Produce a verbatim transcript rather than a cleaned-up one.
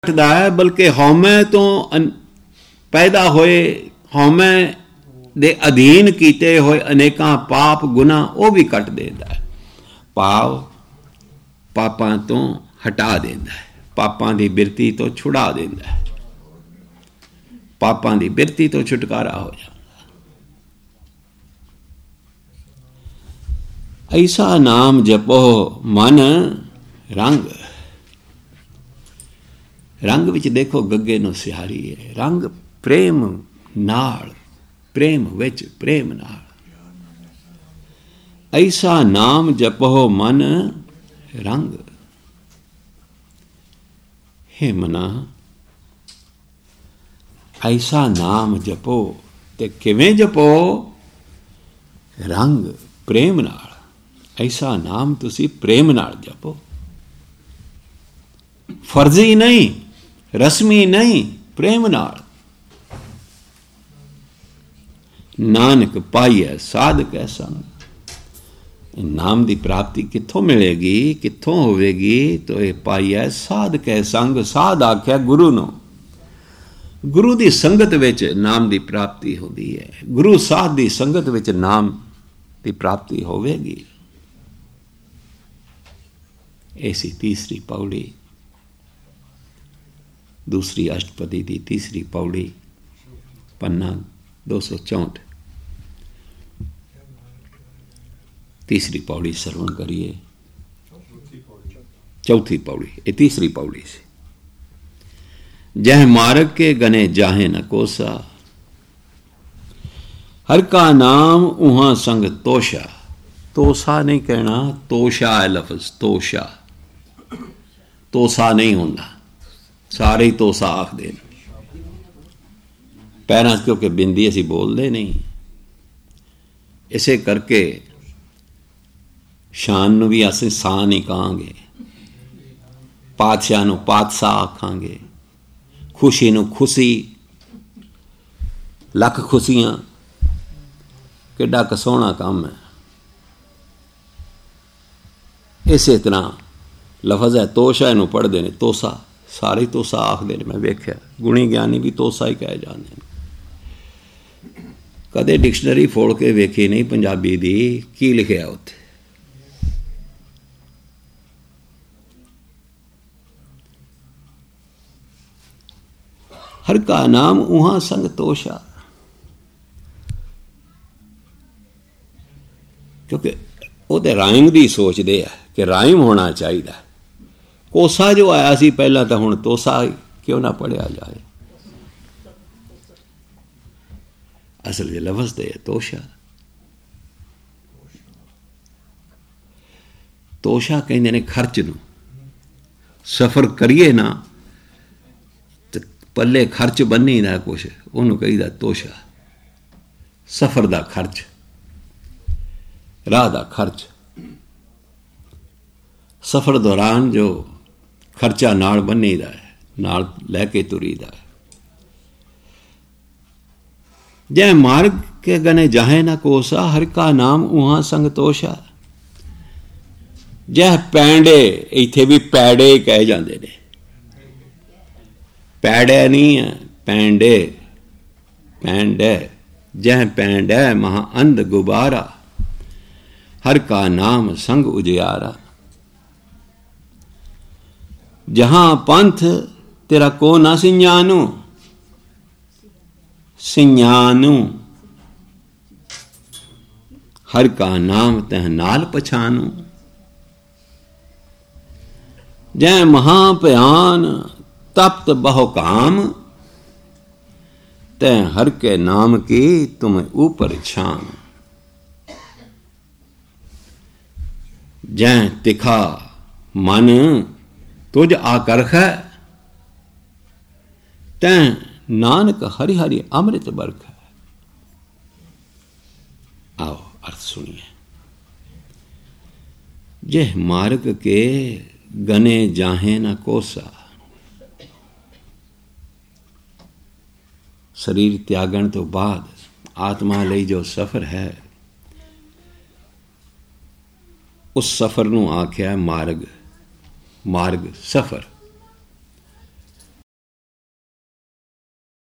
ਘਟਦਾ ਹੈ, ਬਲਕਿ ਹਉਮੈ ਤੋਂ ਪੈਦਾ ਹੋਏ, ਹਉਮੈ ਦੇ ਅਧੀਨ ਕੀਤੇ ਹੋਏ ਅਨੇਕਾਂ ਪਾਪ ਗੁਨਾਹ ਉਹ ਵੀ ਕੱਟ ਦਿੰਦਾ ਹੈ। ਭਾਵ ਪਾਪਾਂ ਤੋਂ ਹਟਾ ਦਿੰਦਾ ਹੈ, ਪਾਪਾਂ ਦੀ ਬਿਰਤੀ ਤੋਂ ਛੁਡਾ ਦਿੰਦਾ ਹੈ, ਪਾਪਾਂ ਦੀ ਬਿਰਤੀ ਤੋਂ ਛੁਟਕਾਰਾ ਹੋ ਜਾਂਦਾ। ਐਸਾ ਨਾਮ ਜਪੋ ਮਨ ਰੰਗ। ਰੰਗ ਵਿੱਚ ਦੇਖੋ ਗੱਗੇ ਨੂੰ ਸਿਹਾਰੀ ਹੈ, ਰੰਗ ਪ੍ਰੇਮ ਨਾਲ, ਪ੍ਰੇਮ ਵਿੱਚ ਪ੍ਰੇਮ ਨਾਲ। ਐਸਾ ਨਾਮ ਜਪੋ ਮਨ ਰੰਗ। ਹੇ ਮਨਾ, ਐਸਾ ਨਾਮ ਜਪੋ, ਤੇ ਕਿਵੇਂ ਜਪੋ? ਰੰਗ ਪ੍ਰੇਮ ਨਾਲ। ਐਸਾ ਨਾਮ ਤੁਸੀਂ ਪ੍ਰੇਮ ਨਾਲ ਜਪੋ, ਫਰਜ਼ੀ ਨਹੀਂ, ਰਸਮੀ ਨਹੀਂ, ਪ੍ਰੇਮ ਨਾਲ। ਨਾਨਕ ਪਾਈਐ ਸਾਧਕੈ ਸੰਗ। ਨਾਮ ਦੀ ਪ੍ਰਾਪਤੀ ਕਿੱਥੋਂ ਮਿਲੇਗੀ, ਕਿੱਥੋਂ ਹੋਵੇਗੀ? ਤੋ ਇਹ ਪਾਈਐ ਸਾਧਕੈ ਸੰਗ। ਸਾਧ ਆਖਿਆ ਗੁਰੂ ਨੂੰ। ਗੁਰੂ ਦੀ ਸੰਗਤ ਵਿੱਚ ਨਾਮ ਦੀ ਪ੍ਰਾਪਤੀ ਹੁੰਦੀ ਹੈ, ਗੁਰੂ ਸਾਧ ਦੀ ਸੰਗਤ ਵਿੱਚ ਨਾਮ ਦੀ ਪ੍ਰਾਪਤੀ ਹੋਵੇਗੀ। ਇਹ ਸੀ ਤੀਸਰੀ ਪੌੜੀ, दूसरी अष्टपदी की तीसरी पौड़ी, पन्ना दो सौ चौंठ। तीसरी पौड़ी श्रवण करिए। चौथी पौड़ी, ये तीसरी पौड़ी से। जह मार्ग के गने जाहे न कोसा, हर का नाम उहाँ संग तोषा। तोसा नहीं कहना, तोषा है लफ्ज, तोषा। तोसा नहीं होता, ਸਾਰੇ ਹੀ ਤੋਸਾ ਆਖਦੇ ਨੇ। ਪੈਰਾਂ 'ਚ ਕਿਉਂਕਿ ਬਿੰਦੀ ਅਸੀਂ ਬੋਲਦੇ ਨਹੀਂ, ਇਸੇ ਕਰਕੇ ਸ਼ਾਨ ਨੂੰ ਵੀ ਅਸੀਂ ਸਾਹ ਨਹੀਂ ਕਹਾਂਗੇ, ਪਾਤਸ਼ਾਹ ਨੂੰ ਪਾਤਸ਼ਾਹ ਆਖਾਂਗੇ, ਖੁਸ਼ੀ ਨੂੰ ਖੁਸ਼ੀ। ਲੱਖ ਖੁਸ਼ੀਆਂ, ਕਿੱਡਾ ਕੁ ਸੋਹਣਾ ਕੰਮ ਹੈ। ਇਸੇ ਤਰ੍ਹਾਂ ਲਫ਼ਜ਼ ਹੈ ਤੋਸ਼ਾ, ਇਹਨੂੰ ਪੜ੍ਹਦੇ ਨੇ ਤੋਸਾ। ਸਾਰੇ ਤੋਸਾ ਆਖਦੇ ਨੇ, ਮੈਂ ਵੇਖਿਆ। ਗੁਣੀ ਗਿਆਨੀ ਵੀ ਤੋਸਾ ਹੀ ਕਹਿ ਜਾਂਦੇ ਨੇ। ਕਦੇ ਡਿਕਸ਼ਨਰੀ ਫੋੜ ਕੇ ਵੇਖੀ ਨਹੀਂ ਪੰਜਾਬੀ ਦੀ, ਕੀ ਲਿਖਿਆ ਉੱਥੇ। ਹਰ ਕਾ ਨਾਮ ਉਹਾਂ ਸੰਗ ਤੋਸ਼ਾ। ਕਿਉਂਕਿ ਉਹਦੇ ਰਾਈਮ ਦੀ ਸੋਚਦੇ ਆ ਕਿ ਰਾਈਮ ਹੋਣਾ ਚਾਹੀਦਾ। ਕੋਸਾ ਜੋ ਆਇਆ ਸੀ ਪਹਿਲਾਂ, ਤਾਂ ਹੁਣ ਤੋਸਾ ਕਿਉਂ ਨਾ ਪੜ੍ਹਿਆ ਜਾਏ। ਅਸਲ ਜੇ ਲਫ਼ਜ਼ ਦੇ ਤੋਸ਼ਾ। ਤੋਸ਼ਾ ਕਹਿੰਦੇ ਨੇ ਖਰਚ ਨੂੰ। ਸਫ਼ਰ ਕਰੀਏ ਨਾ ਤੇ ਪੱਲੇ ਖਰਚ ਬੰਨੀ ਦਾ ਕੁਛ, ਉਹਨੂੰ ਕਹੀਦਾ ਤੋਸ਼ਾ। ਸਫ਼ਰ ਦਾ ਖਰਚ, ਰਾਹ ਦਾ ਖਰਚ। ਸਫ਼ਰ ਦੌਰਾਨ ਜੋ ਖਰਚਾ ਨਾਲ ਬੰਨੀਦਾ ਹੈ, ਨਾਲ ਲੈ ਕੇ ਤੁਰੀਦਾ ਹੈ। ਜੈ ਮਾਰਗ ਕੇ ਗਨੇ ਜਾਹੇ ਨਾ ਕੋਸਾ, ਹਰ ਕਾ ਨਾਮ ਉਹਾਂ ਸੰਗ ਤੋਸ਼ਾ। ਜੈ ਪੈਂਡੇ, ਇੱਥੇ ਵੀ ਪੈੜੇ ਕਹਿ ਜਾਂਦੇ ਨੇ, ਪੈੜੇ ਨਹੀਂ ਹੈ, ਪੈਂਡੇ, ਪੈਂਡੇ। ਜੈ ਪੈਂਡੇ ਮਹਾ ਅੰਧ ਗੁਬਾਰਾ, ਹਰ ਕਾ ਨਾਮ ਸੰਗ ਉਜਿਆਰਾ। जहां पंथ तेरा को ना सिंजानू, सिंजानू। हर का नाम तह नाल पछानू। जय महाभयान तप्त बहु काम, तह हर के नाम की तुम ऊपर छान। जय तिखा मन तुझ आकर्ष है, तैं नानक हरि हरि अमृत बरख है। आओ अर्थ सुनिए। जह मार्ग के गने जाहे न कोसा। शरीर त्यागण तो बाद आत्मा ਲਈ जो सफर है, उस सफर ਨੂੰ ਆਖਿਆ ਮਾਰਗ। ਮਾਰਗ, ਸਫ਼ਰ।